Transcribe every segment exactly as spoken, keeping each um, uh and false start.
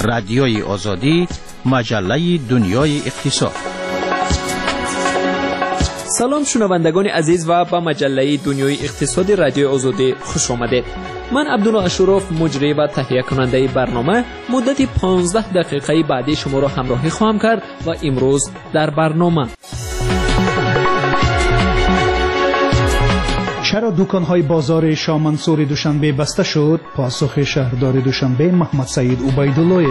رادیوی آزادی، مجله دنیای اقتصاد. سلام شنوندگان عزیز و به مجله دنیای اقتصادی رادیو آزادی خوش آمدید. من عبدالله اشرف مجری و تهیه کننده برنامه مدت پانزده دقیقه بعدی شما را همراهی خواهم کرد و امروز در برنامه چرا دکان‌های بازار شاه منصور دوشنبه بسته شد؟ پاسخ شهردار دوشنبه محمد سعید عبیدالله.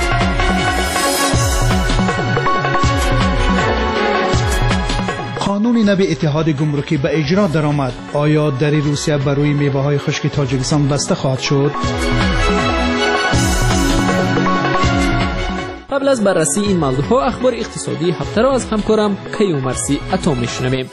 قانون نو اتحاد گمرکی به اجرا درآمد. آیا در روسیه برای میوه‌های خشک تاجیکستان بسته خواهد شد؟ قبل از بررسی این موضوعها اخبار اقتصادی هفته را از همکارم کیومرثی عطا میشنویم.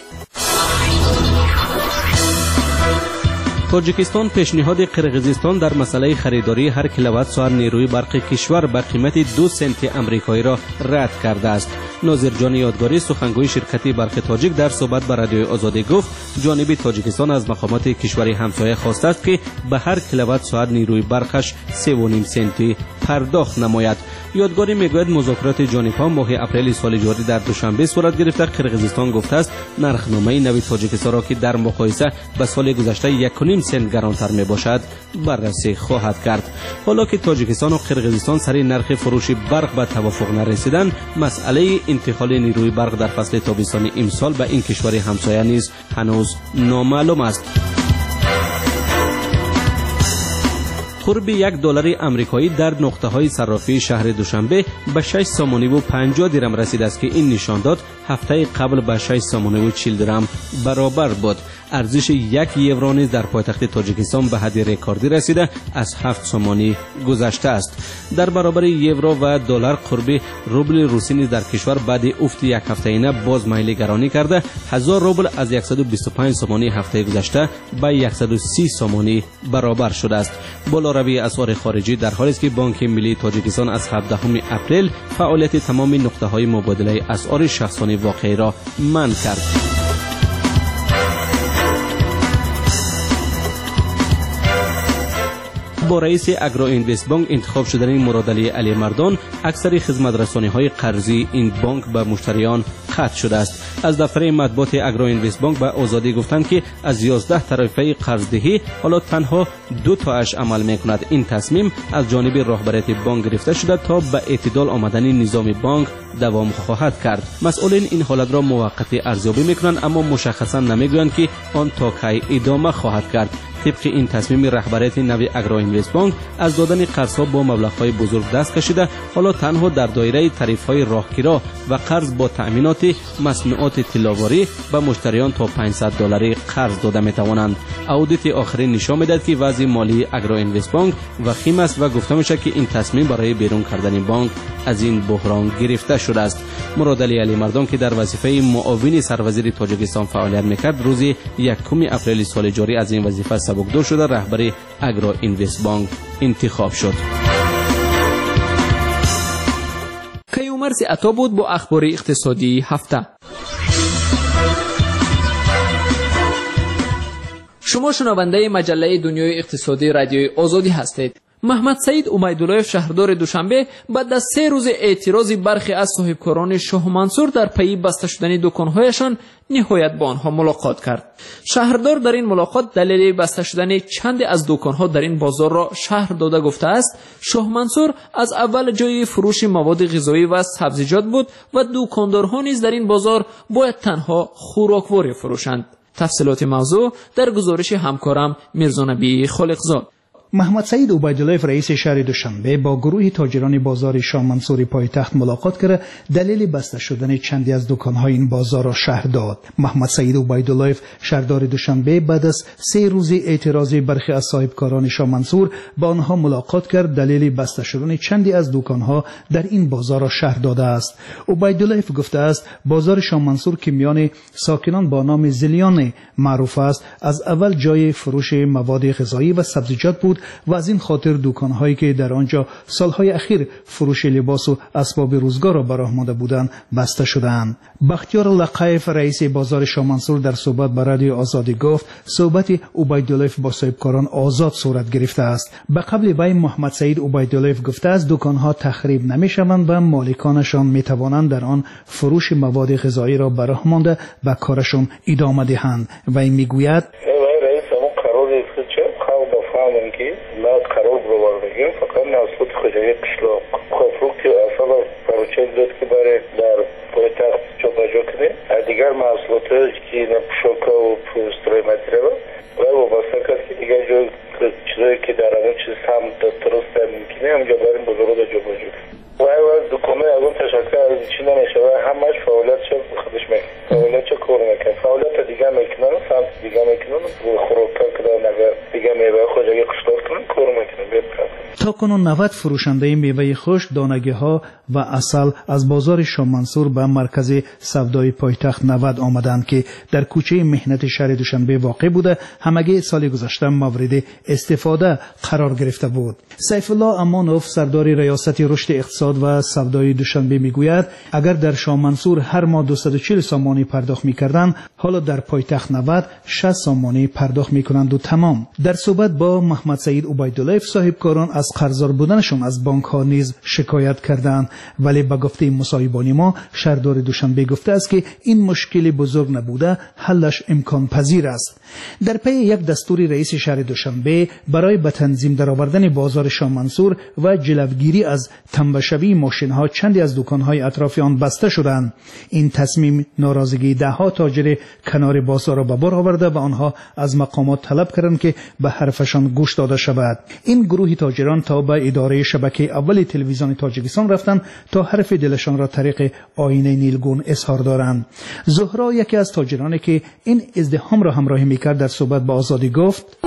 تاجیکستان پیشنهاد قرقیزستان در مسئله خریداری هر کیلووات ساعت نیروی برق کشور به قیمت دو سنت آمریکایی را رد کرده است. ناظر جان یادگاری سخنگوی شرکت برق تاجیک در صحبت با رادیو آزادی گفت جانب تاجیکستان از مقامات کشور همسایه خواسته است که به هر کیلووات ساعت نیروی برقش سه و نیم سنتی پرداخت نماید. یادگاری میگوید مذاکرات جانبها ماه اپریل سال جاری در دوشنبه صورت گرفته. قرقیزستان گفته است نرخنامه نوی تاجیکستان را که در مقایسه با سال گذشته یک و نیم سنت گرانتر می باشد بررسی خواهد کرد. حالا که تاجیکستان و قرقیزستان سر نرخ فروش برق به توافق نرسیدند، مسئله انتقال نیروی برق در فصل تابستانی امسال به این کشور همسایه نیز هنوز نامعلوم است. قرب یک دلار آمریکایی در نقطه‌های صرافی شهر دوشنبه به شش سامانی و پنجاه درم رسید است که این نشان داد هفته قبل به شش سامانی و چهل درم برابر بود. ارزش یک یورو نیز در پایتخت تاجیکستان به حد رکوردی رسیده از هفت سامانی گذشته است. در برابر یورو و دلار قرب روبل روسی نیز در کشور بعد افت یک هفته اینه باز میل گرانی کرده. هزار روبل از صد و بیست و پنج سامانی هفته گذشته به صد و سی سامانی برابر شده است. بالاروی اسعار خارجی در حالی است که بانک ملی تاجیکستان از هفدهم اپریل فعالیت تمام نقطه‌های مبادله اسعار شخصانی واقعی را منع کرد. با رئیس اگرو اینوست بانک انتخاب شدن مرادعلی علی مردان اکثر خدمت رسانی های قرضی این بانک به مشتریان قطع شده است. از دفتر مطبوعات اگرو اینوست بانک به آزادی گفتند که از یازده طرفه قرضدهی حالا تنها دو تاش عمل میکند. این تصمیم از جانب راهبریت بانک گرفته شده تا به اعتدال آمدن نظام بانک دوام خواهد کرد. مسئولین این حالت را موقتی ارزیابی میکنند اما مشخصا نمیگویند که آن تا کی ادامه خواهد کرد. طبق این تصمیم رهبریت نوی اگرو اینوست بانک از دادن قرض‌ها با مبلغ‌های بزرگ دست کشیده، حالا تنها در دایره تعریف‌های راهگیرا و قرض با تأمینات مصنوعات طلاواری به مشتریان تا پانصد دلاری قرض داده می‌توانند. اودیت آخرین نشان می‌دهد که وضع مالی اگرو اینوست بانک وخیم است و گفته می‌شود که این تصمیم برای بیرون کردن بانک از این بحران گرفته شده است. مرادعلی علی مردان که در وظیفه معاون سروزیر تاجیکستان فعالیت می‌کرد، روز یکم اپریل سال جاری از این وظیفه سبکدو شده رهبری اگرو اینوست بانک انتخاب شد. کیومرثی عطا بود با اخبار اقتصادی هفته. شما شنونده مجله دنیای اقتصادی رادیوی آزادی هستید. محمد سعید عبیدالله شهردار دوشنبه بعد از سه روز اعتراض برخی از صاحبکاران شاه منصور در پی بسته شدن دکان‌هایشان نهایت با آنها ملاقات کرد. شهردار در این ملاقات دلیل بسته شدن چند از دکان‌ها در این بازار را شهر داده گفته است شاه منصور از اول جای فروش مواد غذایی و سبزیجات بود و دکاندارها نیز در این بازار باید تنها خوراکواری فروشند. تفصیلات موضوع در گزارش همکارم میرزا نبی خالقزاد. محمد سعید عبیدالله رئیس شهر دوشنبه با گروه تاجران بازار شاه منصور پایتخت ملاقات کرد. دلیل بسته شدن چندی از دکان‌های این بازار را شهر داد. محمد سعید عبیدالله شهردار دوشنبه بعد از سه روز اعتراض برخی از صاحبکاران شاه منصور با آنها ملاقات کرد. دلیل بسته شدن چندی از دکان‌ها در این بازار را شهر داده است. عبیدالله گفته است بازار شاه منصور که میان ساکنان با نام زلیان معروف است، از اول جای فروش مواد غذایی و سبزیجات بود و از این خاطر دکان‌هایی که در آنجا سالهای اخیر فروش لباس و اسباب روزگار را به راه مانده بودند بسته شدند. بختیار لقایف رئیس بازار شاه منصور در صحبت با رادیو آزادی گفت صحبت عبیدالله با صاحبکاران آزاد صورت گرفته است. به قبل وی محمد سعید عبیدالله گفته است دکان‌ها تخریب نمی‌شوند و مالکانشان می‌توانند در آن فروش مواد غذایی را به راه مانده به کارشان ادامه دهند. وی میگوید قرار رو بگیم فقط نسبت خجایی قشلاق خفروک که اصلا پروچه داد که برای در پایتخت جابجا کنه دیگر محصولات که پوشاکا و پوسترهای مدیره و وابسته کرد که دیگر جای چیزایی که در همون چیز هم درست ممکنه همجا برای بزرگ رو جابجا کنه و از دکمه از اون تشکر از چی نمیشه و همش فعالیت چه خودش میکنه فعالیت چه کار میکنه فعالیت دیگه میکنن سمت دیگه میکنن خوراکا کدن اگر دیگه میوه خجایی قشلاق کنن کار میکنن تا کنون نود فروشنده میوه خشک، دانگی ها و عسل از بازار شاه منصور به مرکز سودای پایتخت نود آمدند که در کوچه مهنت شهر دوشنبه واقع بوده. همگی سال گذشته مورد استفاده قرار گرفته بود. سیف الله امانوف سردار ریاست رشد اقتصاد و سودای دوشنبه میگوید اگر در شاه منصور هر ماه دویست و چهل سامانی پرداخت میکردند حالا در پایتخت نود شصت سامانی پرداخت میکنند و تمام. در صحبت با محمد سعید عبیدالله صاحب کاران از قرضدار بودنشان از بانک ها نیز شکایت کردند، ولی به گفته مصاحبان ما شهردار دوشنبه گفته است که این مشکل بزرگ نبوده، حلش امکان پذیر است. در پی یک دستور رئیس شهر دوشنبه برای به تنظیم درآوردن بازار شاه منصور و جلوگیری از تنبشوی ماشین ها چندی از دکان های اطراف آن بسته شدند. این تصمیم ناراضگی ده ها تاجر کنار بازار را به بار آورده و آنها از مقامات طلب کردند که به حرفشان گوش داده شود. این گروه تاجران تا به اداره شبکه اول تلویزیون تاجیکستان رفتند تا حرف دلشان را طریق آینه نیلگون اظهار دارند. زهرا یکی از تاجرانی که این ازدحام را همراهی میکرد در صحبت با آزادی گفت دو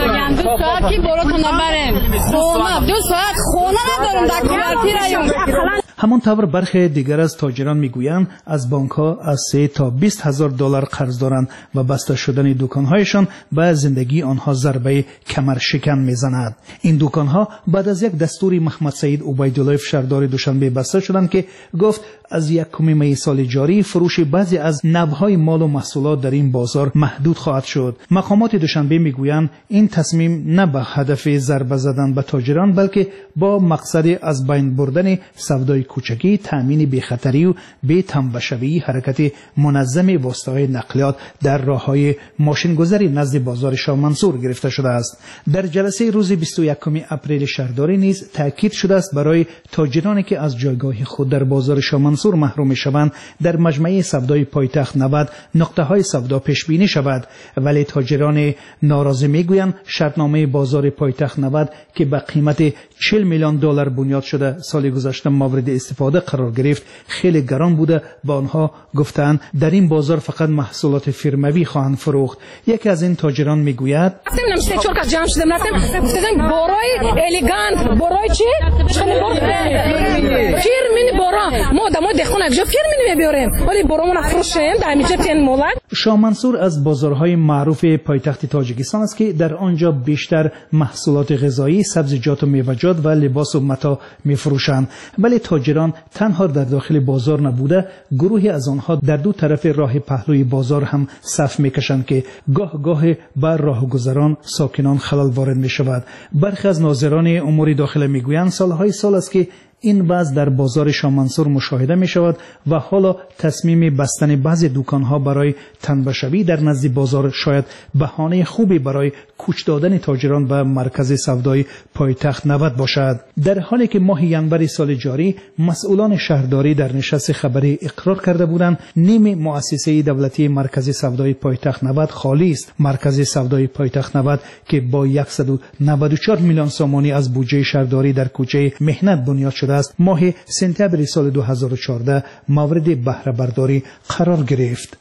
ساعت که براتون نبریم خونه دو ساعت خونه ندارم در کوارتیر ایون. همانطور برخی دیگر از تاجران میگویند از بانک ها از سه تا بیست هزار دلار قرض دارند و بسته شدن دکان هایشان به زندگی آنها ضربه کمر شکن میزند. این دکان ها بعد از یک دستور محمد سعید عبیدالله شهردار دوشنبه بسته شدند که گفت از یکم می سال جاری فروش بعضی از نوهای مال و محصولات در این بازار محدود خواهد شد. مقامات دوشنبه میگویند این تصمیم نه به هدف ضربه زدن به تاجران بلکه با مقصد از بین بردن سودای کوچکی، تامین بی‌خطری و بی تنبشوی، حرکت منظم واسطه‌های نقلیات در راه‌های ماشین‌گذاری نزد بازار شاه منصور گرفته شده است. در جلسه روز بیست و یکم اپریل شهرداری نیز تاکید شده است برای تاجرانی که از جایگاه خود در بازار شاه منصور محروم می‌شوند در مجمع سودای پایتخت نود نقطه‌های سودا پیش بینی شود، ولی تاجران ناراضی میگویند شرطنامه بازار پایتخت نود که به قیمت چهل میلیون دلار بنیاد شده سال گذشته مورد استفاده قرار گرفت خیلی گران بوده. با آنها گفتند در این بازار فقط محصولات فرموی خواهند فروخت. یکی از این تاجران میگوید برای الیگانت برای چی فرمین برا ما دما دخون اجا فرمین میبریم ولی برامون فروشیم در اینجا تن مولد. شاه منصور از بازارهای معروف پایتخت تاجیکستان است که در آنجا بیشتر محصولات غذایی، سبزیجات و میوه‌جات و لباس و متاع میفروشند، ولی تاجران تنها در داخل بازار نبوده، گروهی از آنها در دو طرف راه پهلوی بازار هم صف میکشند که گاه گاه بر راهگذران ساکنان خلل وارد میشود. برخی از ناظران امور داخله میگویند سالهای سال است که این وضع در بازار شاه منصور مشاهده می شود و حالا تصمیم بستن بعضی دکانها برای تنبشوی در نزد بازار شاید بهانه خوبی برای کوچ دادن تاجران به مرکز سودای پایتخت نود باشد. در حالی که ماه ینور سال جاری مسئولان شهرداری در نشست خبری اقرار کرده بودند نیم مؤسسه دولتی مرکز سودای پایتخت نود خالی است. مرکز سودای پایتخت نود که با صد و نود و چهار میلیون سامانی از بودجه شهرداری در کوچه مهنت بنیاد شده است، ماه سپتامبر سال دو هزار و چهارده مورد بهره برداری قرار گرفت.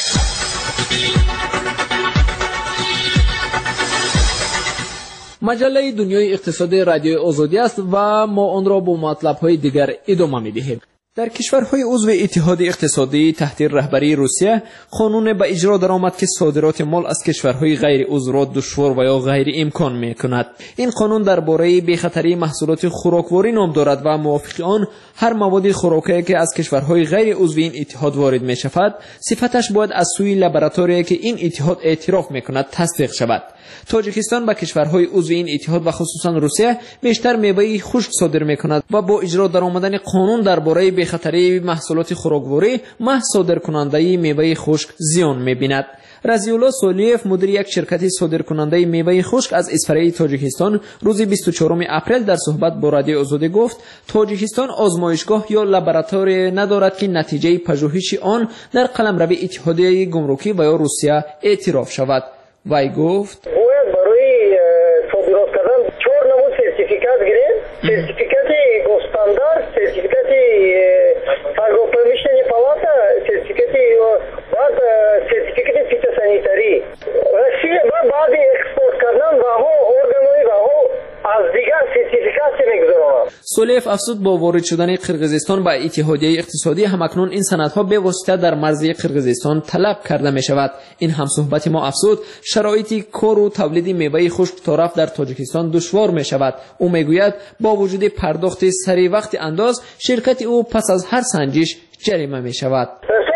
مجله دنیای اقتصادی رادیو آزادی است و ما آن را با مطلب‌های دیگر ادامه می‌دهیم. در کشورهای عضو اتحاد اقتصادی تحت رهبری روسیه قانون به اجرا درآمد که صادرات مال از کشورهای غیر عضو را دشوار و یا غیر امکان میکند. این قانون درباره بی‌خطری محصولات خوراکواری نام دارد و موافق آن هر مواد خوراکی که از کشورهای غیر عضو این اتحاد وارد می شود صفتش باید از سوی لابراتوری که این اتحاد اعتراف میکند تصدیق شود. تاجیکستان به کشورهای عضو این اتحاد و خصوصا روسیه بیشتر میوه خشک صادر میکند و با اجرا درآمدن قانون درباره بی‌خطری محصولات خوراکواری محض صادرکننده میوه خشک زیان میبیند. رضی‌الله سولیف مدیر یک شرکت صادرکننده میوه خشک از اسپره تاجیکستان روز بیست و چهارم اپریل در صحبت با رادیو آزادی گفت تاجیکستان آزمایشگاه یا لابراتوری ندارد که نتیجه پژوهش آن در قلمرو اتحادیه گمرکی و یا روسیه اعتراف شود. وی گفت باید برای صادرات کردن چهار نمود سرتیفیکات گرفت. سرتیفیکات گوستاندارد، سرتیفیکات торгово-промышленной палаты, сертификат بعد سرتیفیکات فیتوسانیتاری. Россия بعد اکسپورت کردن و ها ارگانوی و ها از دیگر سرتیفیکات میگذارد. سولیف افزود با وارد شدن قرقیزستان به اتحادیه اقتصادی همکنون این سندها به واسطه در مرزی قرقیزستان طلب کرده می شود. این همصحبت ما افزود شرایط کار و تولید میوه خشک طرف در تاجیکستان دشوار می شود. او میگوید با وجود پرداخت سری وقت انداز شرکت او پس از هر سنجش جریمه می شود.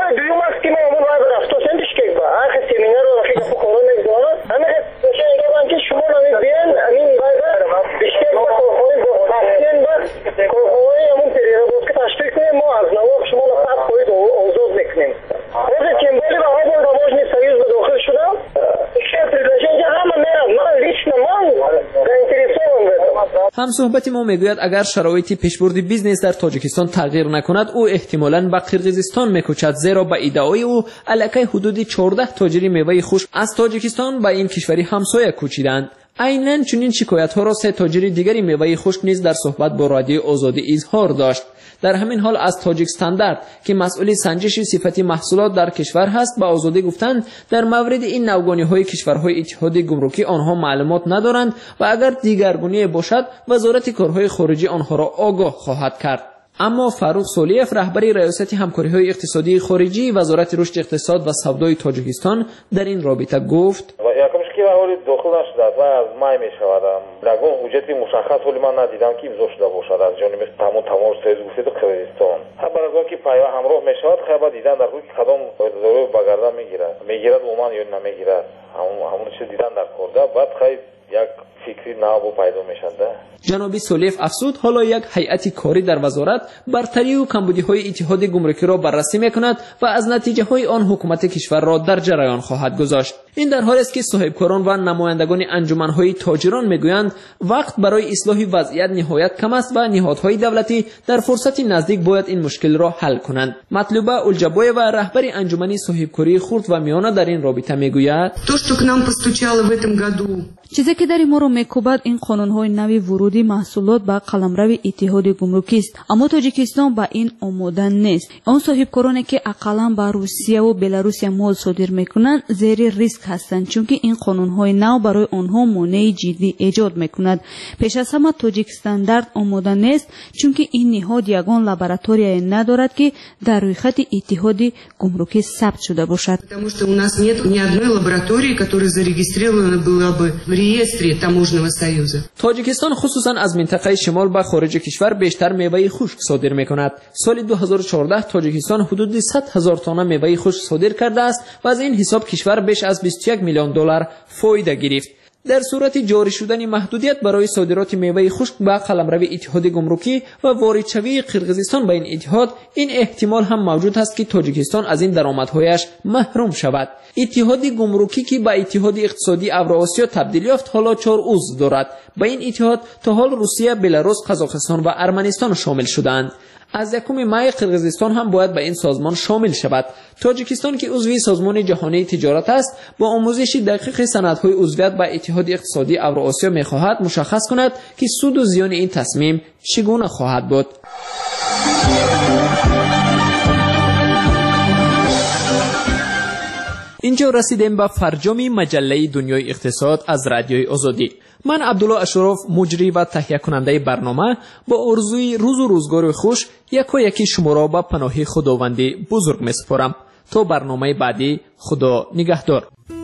هم صحبت ما میگوید اگر شرایط پیشبرد بیزنس در تاجیکستان تغییر نکند او احتمالاً به قرقیزستان میکوچد، زیرا به ادعای او الکی حدود چهارده تاجر میوه خشک از تاجیکستان به این کشوری همسایه کوچیدند. عیناً چنین شکایت ها را سه تاجر دیگری میوه خشک نیز در صحبت با رادیو آزادی اظهار داشت. در همین حال از تاجیک استاندارد که مسئول سنجش صفتی محصولات در کشور هست به آزادی گفتند در مورد این نوگانی های کشورهای اتحاد گمرکی آنها معلومات ندارند و اگر دیگرگونی باشد وزارت کارهای خارجی آنها را آگاه خواهد کرد. اما فاروق سولیف رهبری ریاست همکاری‌های اقتصادی خارجی وزارت رشد اقتصاد و سودای تاجیکستان در این رابطه گفت که حالی داخل نشده است و از مای می شود. لگون حجتی مشخص ولی من ندیدم که امضا شده باشد از جانب تمام تمام سیز گفتید قرقیزستان. خبر از آن که پیام همراه می شود خبر دیدن در روی کدام ضرور بگردن میگیرد میگیرد عموما یا نمیگیرد همون همون چیز دیدن در کرده بعد خیلی یک فکری نو پیدا میشنده. جناب سولیف افزود حالا یک هیئت کاری در وزارت برتری و کمبودی های اتحاد گمرکی را بررسی میکند و از نتیجه های آن حکومت کشور را در جریان خواهد گذاشت. این در حالی است که صاحبکاران و نمایندگان انجمن های تاجران میگویند وقت برای اصلاح وضعیت نهایت کم است و نهادهای دولتی در فرصتی نزدیک باید این مشکل را حل کنند. مطلوبه الجبای و رهبر انجمن صاحبکاری خرد و میانه در این رابطه میگوید چیزی که در ما رو میکوبد این قانون‌های نوی ورودی محصولات به قلمرو اتحاد گمرکی است، اما تاجیکستان با این آماده نیست. آن صاحبکارانی که اقلا به روسیه و بلاروس مال صادر میکنند زیر ریسک هستند، چون که این قانون‌های نو برای آنها مانع جدی ایجاد میکند. پیش از همه تاجیک استاندارد آماده نیست، چون که این نهاد یگان لابراتوری ندارد که در روی خط اتحاد گمرکی ثبت شده باشد. Потому что у нас нет ни одной лаборатории, которая зарегистрирована была бы в реестре таможенного союза. تاجیکستان خصوصا از منطقه شمال به خارج کشور بیشتر میوه خشک صادر میکند. سال دو هزار و چهارده تاجیکستان حدود صد هزار تن میوه خشک صادر کرده است و از این حساب کشور بیش از بیست و یک میلیون دلار فایده گرفت. در صورت جاری شدن محدودیت برای صادرات میوه خشک به قلمرو اتحاد گمرکی و واردشوی قرقیزستان به این اتحاد، این احتمال هم موجود است که تاجیکستان از این درآمدهایش محروم شود. اتحاد گمرکی که به اتحاد اقتصادی اوراسیا تبدیل یافت حالا چهار عضو دارد. به این اتحاد تا حال روسیه، بلاروس، قزاقستان و ارمنستان شامل شدند. از یکم مای قرقیزستان هم باید به این سازمان شامل شود. تاجیکستان که عضو سازمان جهانی تجارت است با آموزش دقیق سندهای عضویت به اتحاد اقتصادی اوراسیا می‌خواهد مشخص کند که سود و زیان این تصمیم چگونه خواهد بود. اینجا رسیدیم به فرجام مجله دنیای اقتصاد از رادیوی آزادی. من عبدالله اشرف مجری و تهیه کننده برنامه با آرزوی روز و روزگار خوش یک و یکی شما را به پناه خداوند بزرگ می‌سپارم. تا برنامه بعدی، خدا نگهدار.